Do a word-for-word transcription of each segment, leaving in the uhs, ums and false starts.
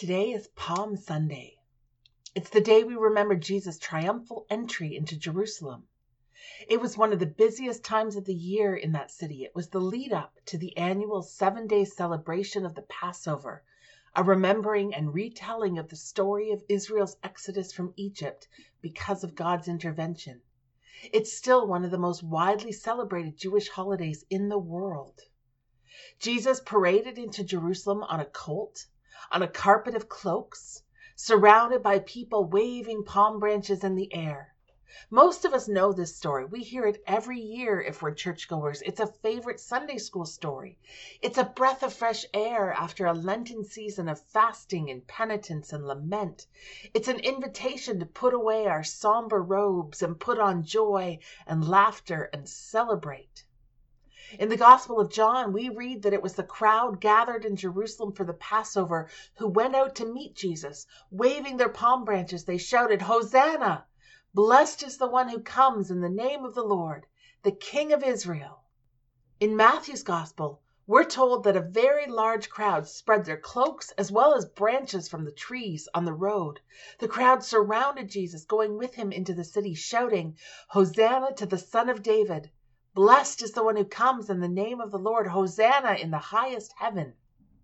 Today is Palm Sunday. It's the day we remember Jesus' triumphal entry into Jerusalem. It was one of the busiest times of the year in that city. It was the lead up to the annual seven-day celebration of the Passover, a remembering and retelling of the story of Israel's exodus from Egypt because of God's intervention. It's still one of the most widely celebrated Jewish holidays in the world. Jesus paraded into Jerusalem on a colt, on a carpet of cloaks, surrounded by people waving palm branches in the air. Most of us know this story. We hear it every year if we're churchgoers. It's a favorite Sunday school story. It's a breath of fresh air after a Lenten season of fasting and penitence and lament. It's an invitation to put away our somber robes and put on joy and laughter and celebrate. In the Gospel of John, we read that it was the crowd gathered in Jerusalem for the Passover who went out to meet Jesus. Waving their palm branches, they shouted, "Hosanna! Blessed is the one who comes in the name of the Lord, the King of Israel." In Matthew's Gospel, we're told that a very large crowd spread their cloaks as well as branches from the trees on the road. The crowd surrounded Jesus, going with him into the city, shouting, "Hosanna to the Son of David! Blessed is the one who comes in the name of the Lord. Hosanna in the highest heaven."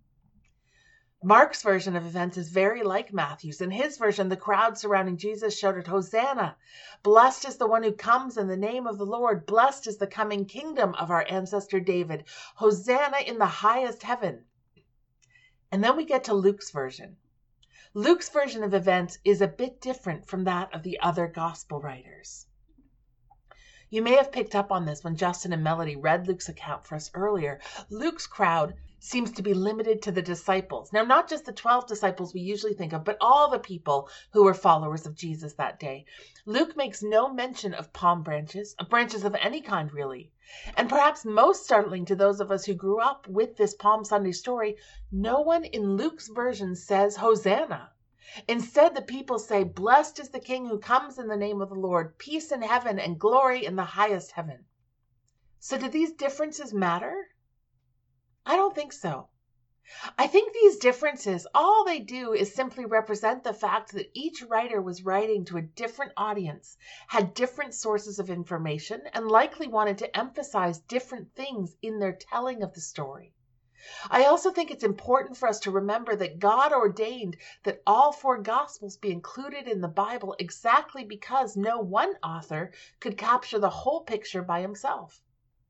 Mark's version of events is very like Matthew's. In his version, the crowd surrounding Jesus shouted, "Hosanna! Blessed is the one who comes in the name of the Lord. Blessed is the coming kingdom of our ancestor David. Hosanna in the highest heaven." And then we get to Luke's version. Luke's version of events is a bit different from that of the other gospel writers. You may have picked up on this when Justin and Melody read Luke's account for us earlier. Luke's crowd seems to be limited to the disciples. Now, not just the twelve disciples we usually think of, but all the people who were followers of Jesus that day. Luke makes no mention of palm branches, of branches of any kind really. And perhaps most startling to those of us who grew up with this Palm Sunday story, no one in Luke's version says Hosanna. Instead, the people say, "Blessed is the King who comes in the name of the Lord, peace in heaven and glory in the highest heaven." So do these differences matter? I don't think so. I think these differences, all they do is simply represent the fact that each writer was writing to a different audience, had different sources of information, and likely wanted to emphasize different things in their telling of the story. I also think it's important for us to remember that God ordained that all four Gospels be included in the Bible exactly because no one author could capture the whole picture by himself.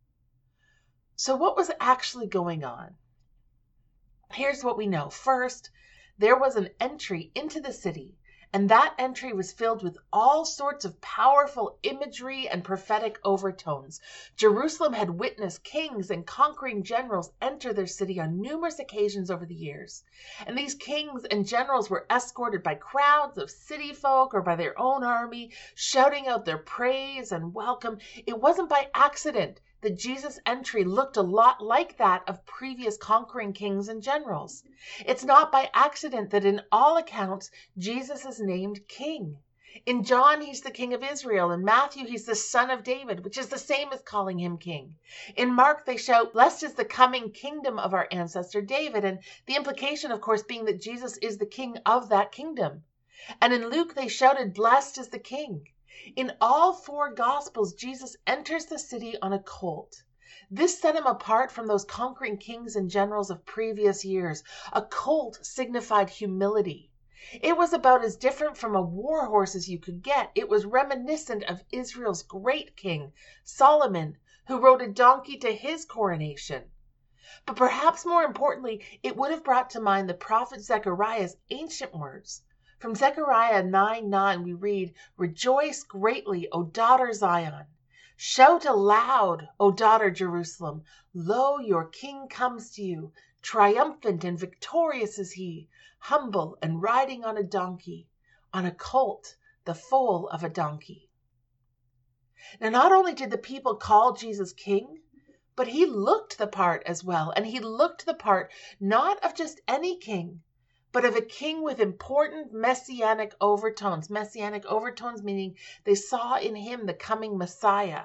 So what was actually going on? Here's what we know. First, there was an entry into the city, and that entry was filled with all sorts of powerful imagery and prophetic overtones. Jerusalem had witnessed kings and conquering generals enter their city on numerous occasions over the years. And these kings and generals were escorted by crowds of city folk or by their own army, shouting out their praise and welcome. It wasn't by accident that Jesus' entry looked a lot like that of previous conquering kings and generals. It's not by accident that in all accounts, Jesus is named King. In John, he's the King of Israel. In Matthew, he's the Son of David, which is the same as calling him King. In Mark, they shout, "Blessed is the coming kingdom of our ancestor David," and the implication, of course, being that Jesus is the king of that kingdom. And in Luke, they shouted, "Blessed is the King." In all four Gospels, Jesus enters the city on a colt. This set him apart from those conquering kings and generals of previous years. A colt signified humility. It was about as different from a war horse as you could get. It was reminiscent of Israel's great king, Solomon, who rode a donkey to his coronation. But perhaps more importantly, it would have brought to mind the prophet Zechariah's ancient words. From Zechariah nine nine we read, "Rejoice greatly, O daughter Zion. Shout aloud, O daughter Jerusalem. Lo, your king comes to you. Triumphant and victorious is he, humble and riding on a donkey, on a colt, the foal of a donkey." Now, not only did the people call Jesus king, but he looked the part as well. And he looked the part not of just any king, but of a king with important messianic overtones. Messianic overtones meaning they saw in him the coming Messiah.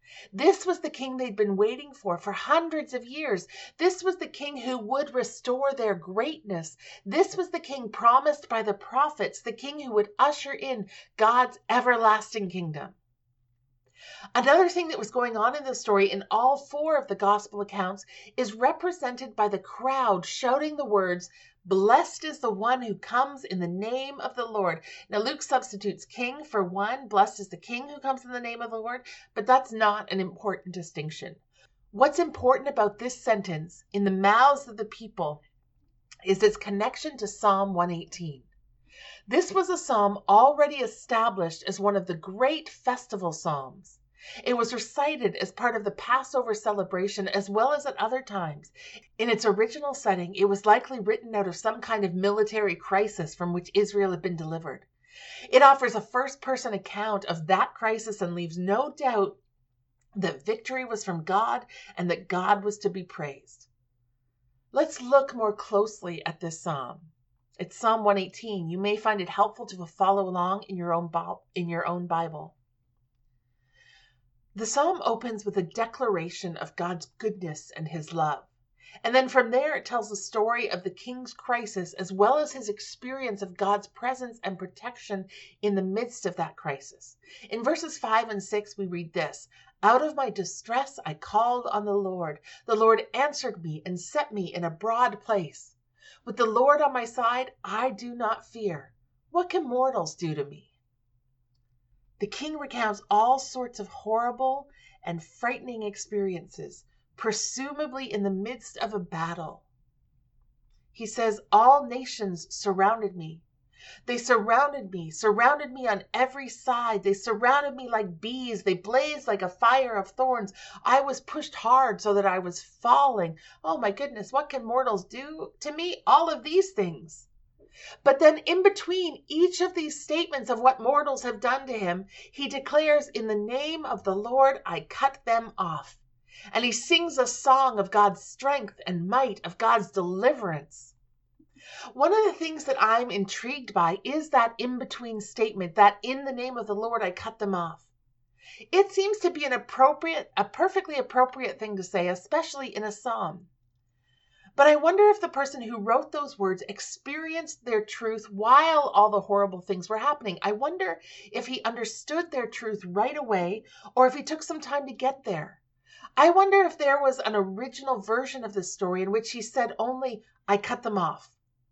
This was the king they'd been waiting for for hundreds of years. This was the king who would restore their greatness. This was the king promised by the prophets, the king who would usher in God's everlasting kingdom. Another thing that was going on in the story in all four of the gospel accounts is represented by the crowd shouting the words, "Blessed is the one who comes in the name of the Lord." Now, Luke substitutes king for one. Blessed is the king who comes in the name of the Lord. But that's not an important distinction. What's important about this sentence in the mouths of the people is its connection to Psalm one eighteen. This was a psalm already established as one of the great festival psalms. It was recited as part of the Passover celebration as well as at other times. In its original setting, it was likely written out of some kind of military crisis from which Israel had been delivered. It offers a first-person account of that crisis and leaves no doubt that victory was from God and that God was to be praised. Let's look more closely at this psalm. It's Psalm one eighteen. You may find it helpful to follow along in your own in your own Bible. The psalm opens with a declaration of God's goodness and his love. And then from there it tells the story of the king's crisis as well as his experience of God's presence and protection in the midst of that crisis. In verses five and six we read this, "Out of my distress I called on the Lord. The Lord answered me and set me in a broad place. With the Lord on my side, I do not fear. What can mortals do to me?" The king recounts all sorts of horrible and frightening experiences, presumably in the midst of a battle. He says, "All nations surrounded me. They surrounded me, surrounded me on every side. They surrounded me like bees. They blazed like a fire of thorns. I was pushed hard so that I was falling. Oh my goodness, what can mortals do to me? All of these things." But then in between each of these statements of what mortals have done to him, he declares, "In the name of the Lord, I cut them off." And he sings a song of God's strength and might, of God's deliverance. One of the things that I'm intrigued by is that in-between statement, that "in the name of the Lord, I cut them off." It seems to be an appropriate, a perfectly appropriate thing to say, especially in a psalm. But I wonder if the person who wrote those words experienced their truth while all the horrible things were happening. I wonder if he understood their truth right away or if he took some time to get there. I wonder if there was an original version of this story in which he said only, "I cut them off."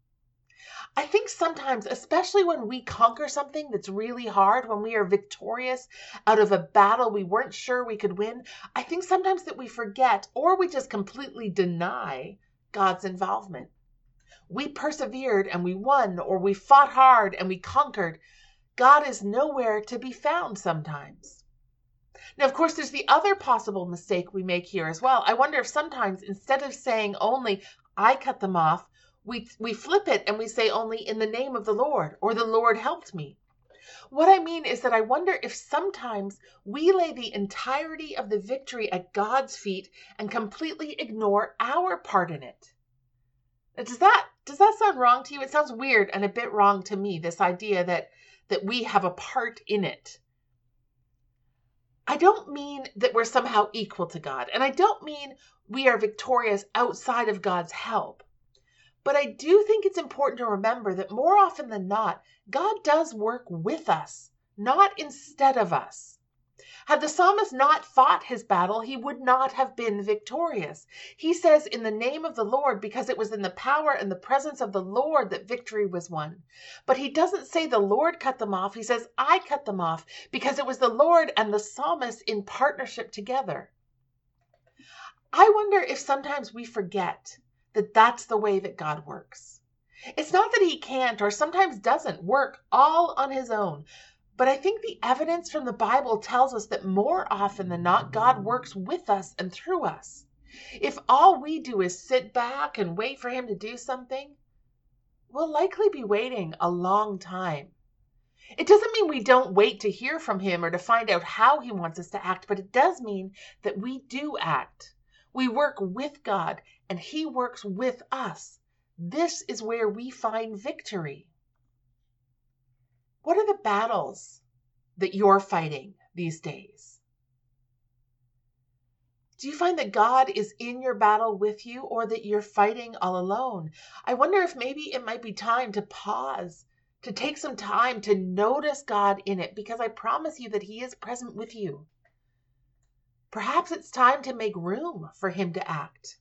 I think sometimes, especially when we conquer something that's really hard, when we are victorious out of a battle we weren't sure we could win, I think sometimes that we forget or we just completely deny God's involvement. We persevered and we won, or we fought hard and we conquered. God is nowhere to be found sometimes. Now, of course, there's the other possible mistake we make here as well. I wonder if sometimes instead of saying only, "I cut them off," we, we flip it and we say only, "In the name of the Lord," or "The Lord helped me." What I mean is that I wonder if sometimes we lay the entirety of the victory at God's feet and completely ignore our part in it. Does that, does that sound wrong to you? It sounds weird and a bit wrong to me, this idea that, that we have a part in it. I don't mean that we're somehow equal to God, and I don't mean we are victorious outside of God's help. But I do think it's important to remember that more often than not, God does work with us, not instead of us. Had the psalmist not fought his battle, he would not have been victorious. He says, "In the name of the Lord," because it was in the power and the presence of the Lord that victory was won. But he doesn't say the Lord cut them off. He says, "I cut them off," because it was the Lord and the psalmist in partnership together. I wonder if sometimes we forget that that's the way that God works. It's not that he can't or sometimes doesn't work all on his own, but I think the evidence from the Bible tells us that more often than not, God works with us and through us. If all we do is sit back and wait for him to do something, we'll likely be waiting a long time. It doesn't mean we don't wait to hear from him or to find out how he wants us to act, but it does mean that we do act. We work with God and he works with us. This is where we find victory. What are the battles that you're fighting these days? Do you find that God is in your battle with you, or that you're fighting all alone? I wonder if maybe it might be time to pause, to take some time to notice God in it, because I promise you that He is present with you. Perhaps it's time to make room for Him to act.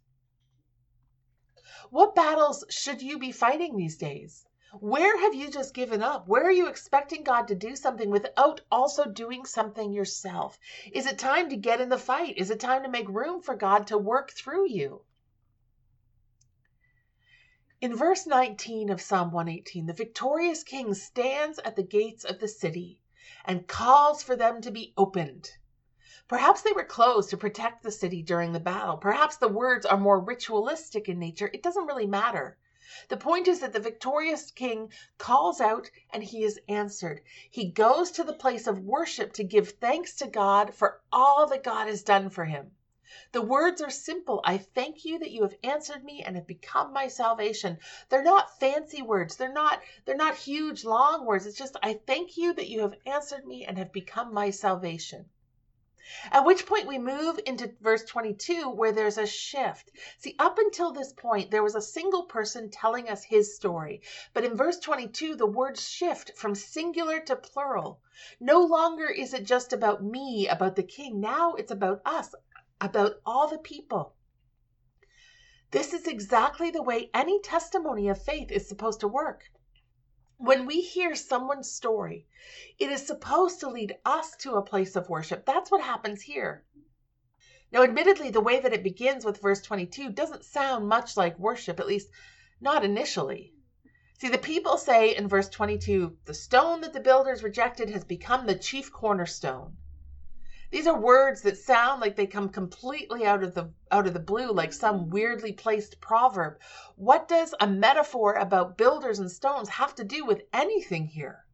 What battles should you be fighting these days? Where have you just given up? Where are you expecting God to do something without also doing something yourself? Is it time to get in the fight? Is it time to make room for God to work through you? In verse nineteen of Psalm one eighteen, the victorious king stands at the gates of the city and calls for them to be opened. Perhaps they were closed to protect the city during the battle. Perhaps the words are more ritualistic in nature. It doesn't really matter. The point is that the victorious king calls out and he is answered. He goes to the place of worship to give thanks to God for all that God has done for him. The words are simple. I thank you that you have answered me and have become my salvation. They're not fancy words. They're not, they're not huge, long words. It's just, I thank you that you have answered me and have become my salvation. At which point we move into verse twenty-two, where there's a shift. See, up until this point, there was a single person telling us his story. But in verse twenty-two, the words shift from singular to plural. No longer is it just about me, about the king. Now it's about us, about all the people. This is exactly the way any testimony of faith is supposed to work. When we hear someone's story, it is supposed to lead us to a place of worship. That's what happens here. Now, admittedly, the way that it begins with verse twenty-two doesn't sound much like worship, at least not initially. See, the people say in verse twenty-two, the stone that the builders rejected has become the chief cornerstone. These are words that sound like they come completely out of the out of the blue, like some weirdly placed proverb. What does a metaphor about builders and stones have to do with anything here?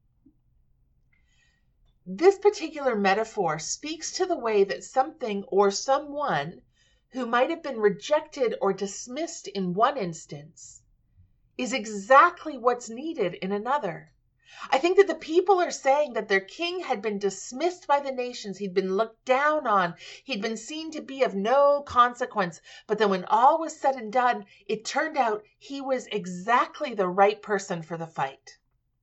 This particular metaphor speaks to the way that something or someone who might have been rejected or dismissed in one instance is exactly what's needed in another. I think that the people are saying that their king had been dismissed by the nations. He'd been looked down on. He'd been seen to be of no consequence. But then when all was said and done, it turned out he was exactly the right person for the fight.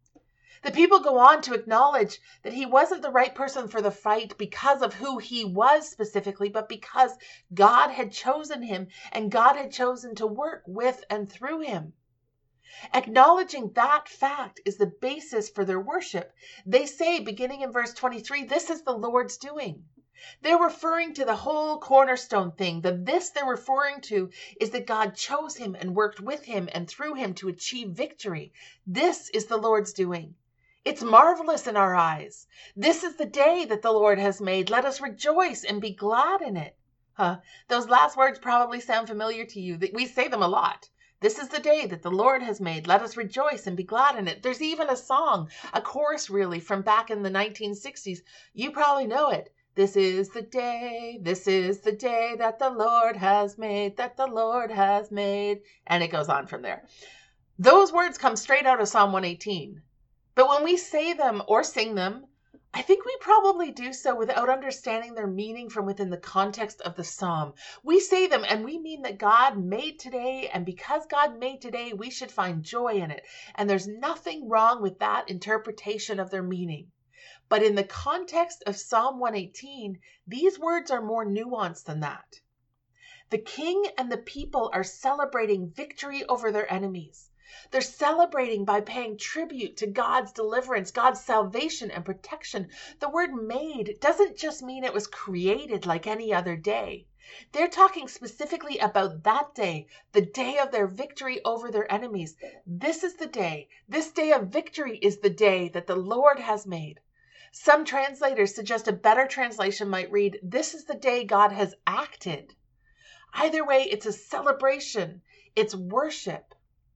The people go on to acknowledge that he wasn't the right person for the fight because of who he was specifically, but because God had chosen him and God had chosen to work with and through him. Acknowledging that fact is the basis for their worship. They say, beginning in verse twenty-three, this is the Lord's doing. They're referring to the whole cornerstone thing. The this they're referring to is that God chose him and worked with him and through him to achieve victory. This is the Lord's doing. It's marvelous in our eyes. This is the day that the Lord has made. Let us rejoice and be glad in it. Huh? Those last words probably sound familiar to you. We say them a lot. This is the day that the Lord has made. Let us rejoice and be glad in it. There's even a song, a chorus really, from back in the nineteen sixties. You probably know it. This is the day, this is the day that the Lord has made, that the Lord has made. And it goes on from there. Those words come straight out of Psalm one eighteen. But when we say them or sing them, I think we probably do so without understanding their meaning from within the context of the psalm. We say them and we mean that God made today, and because God made today, we should find joy in it. And there's nothing wrong with that interpretation of their meaning. But in the context of Psalm one eighteen, these words are more nuanced than that. The king and the people are celebrating victory over their enemies. They're celebrating by paying tribute to God's deliverance, God's salvation and protection. The word made doesn't just mean it was created like any other day. They're talking specifically about that day, the day of their victory over their enemies. This is the day. This day of victory is the day that the Lord has made. Some translators suggest a better translation might read, this is the day God has acted. Either way, it's a celebration. It's worship.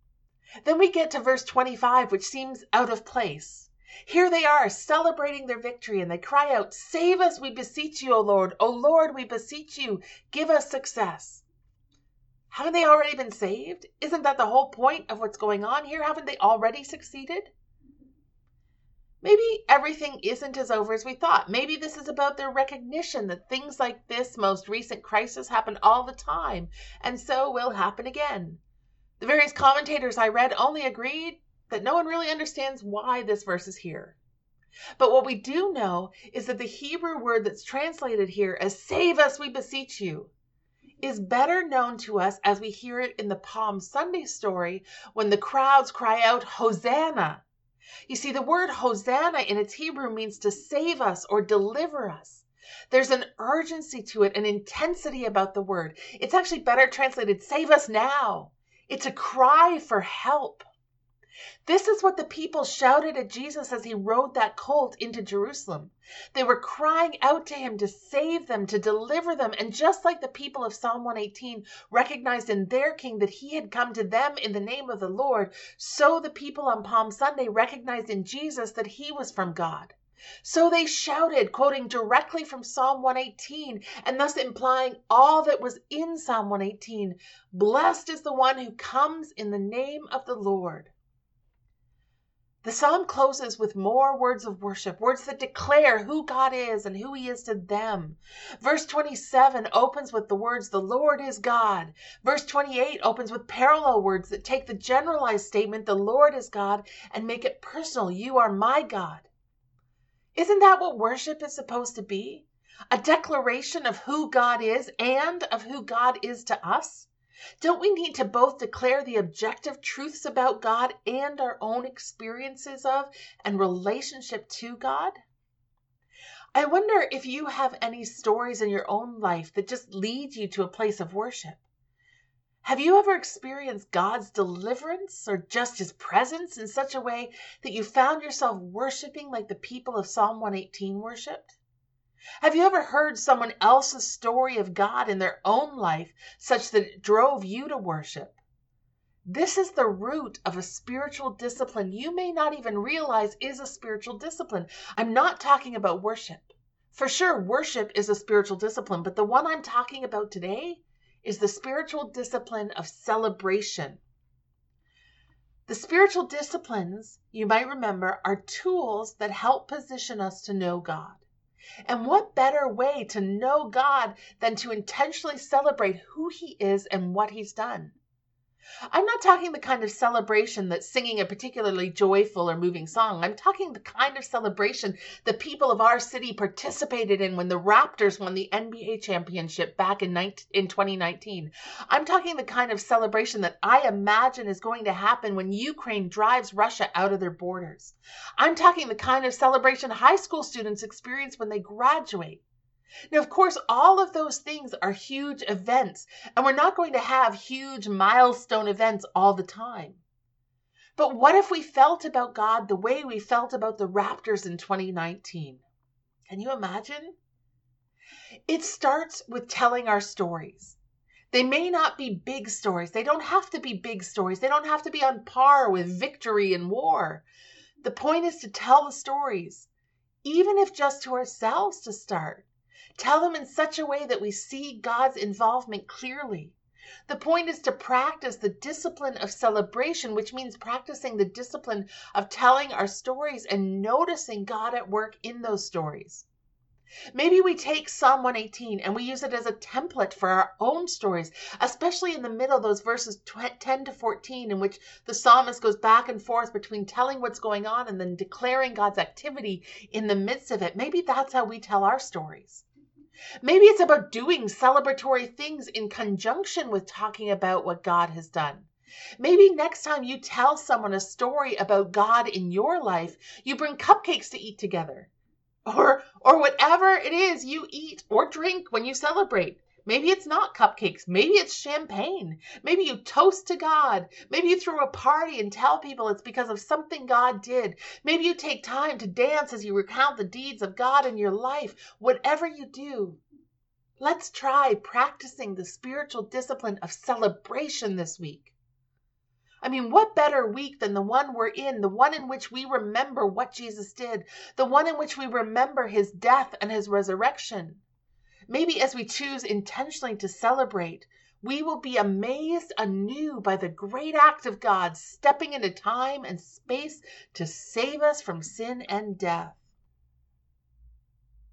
Then we get to verse twenty-five, which seems out of place. Here they are celebrating their victory, and they cry out, save us, we beseech you, O Lord. O Lord, we beseech you, give us success. Haven't they already been saved? Isn't that the whole point of what's going on here? Haven't they already succeeded? Maybe everything isn't as over as we thought. Maybe this is about their recognition that things like this most recent crisis happen all the time, and so will happen again. The various commentators I read only agreed that no one really understands why this verse is here. But what we do know is that the Hebrew word that's translated here as "save us, we beseech you" is better known to us as we hear it in the Palm Sunday story when the crowds cry out, "Hosanna." You see, the word Hosanna in its Hebrew means to save us or deliver us. There's an urgency to it, an intensity about the word. It's actually better translated, "save us now." It's a cry for help. This is what the people shouted at Jesus as he rode that colt into Jerusalem. They were crying out to him to save them, to deliver them. And just like the people of Psalm one eighteen recognized in their king that he had come to them in the name of the Lord, so the people on Palm Sunday recognized in Jesus that he was from God. So they shouted, quoting directly from Psalm one eighteen, and thus implying all that was in Psalm one eighteen. Blessed is the one who comes in the name of the Lord. The psalm closes with more words of worship, words that declare who God is and who he is to them. Verse twenty-seven opens with the words, "The Lord is God." Verse twenty-eight opens with parallel words that take the generalized statement, "The Lord is God," and make it personal, "You are my God." Isn't that what worship is supposed to be? A declaration of who God is and of who God is to us? Don't we need to both declare the objective truths about God and our own experiences of and relationship to God? I wonder if you have any stories in your own life that just lead you to a place of worship. Have you ever experienced God's deliverance or just his presence in such a way that you found yourself worshiping like the people of Psalm one eighteen worshiped? Have you ever heard someone else's story of God in their own life such that it drove you to worship? This is the root of a spiritual discipline you may not even realize is a spiritual discipline. I'm not talking about worship. For sure, worship is a spiritual discipline, but the one I'm talking about today is the spiritual discipline of celebration. The spiritual disciplines, you might remember, are tools that help position us to know God. And what better way to know God than to intentionally celebrate who he is and what he's done? I'm not talking the kind of celebration that's singing a particularly joyful or moving song. I'm talking the kind of celebration the people of our city participated in when the Raptors won the N B A championship back in twenty nineteen. I'm talking the kind of celebration that I imagine is going to happen when Ukraine drives Russia out of their borders. I'm talking the kind of celebration high school students experience when they graduate. Now, of course, all of those things are huge events, and we're not going to have huge milestone events all the time. But what if we felt about God the way we felt about the Raptors in twenty nineteen? Can you imagine? It starts with telling our stories. They may not be big stories. They don't have to be big stories. They don't have to be on par with victory and war. The point is to tell the stories, even if just to ourselves to start. Tell them in such a way that we see God's involvement clearly. The point is to practice the discipline of celebration, which means practicing the discipline of telling our stories and noticing God at work in those stories. Maybe we take Psalm one eighteen and we use it as a template for our own stories, especially in the middle, those verses ten to fourteen, in which the psalmist goes back and forth between telling what's going on and then declaring God's activity in the midst of it. Maybe that's how we tell our stories. Maybe it's about doing celebratory things in conjunction with talking about what God has done. Maybe next time you tell someone a story about God in your life, you bring cupcakes to eat together. Or, or whatever it is you eat or drink when you celebrate. Maybe it's not cupcakes. Maybe it's champagne. Maybe you toast to God. Maybe you throw a party and tell people it's because of something God did. Maybe you take time to dance as you recount the deeds of God in your life. Whatever you do, let's try practicing the spiritual discipline of celebration this week. I mean, what better week than the one we're in, the one in which we remember what Jesus did, the one in which we remember his death and his resurrection. Maybe as we choose intentionally to celebrate, We will be amazed anew by the great act of God stepping into time and space to save us from sin and death.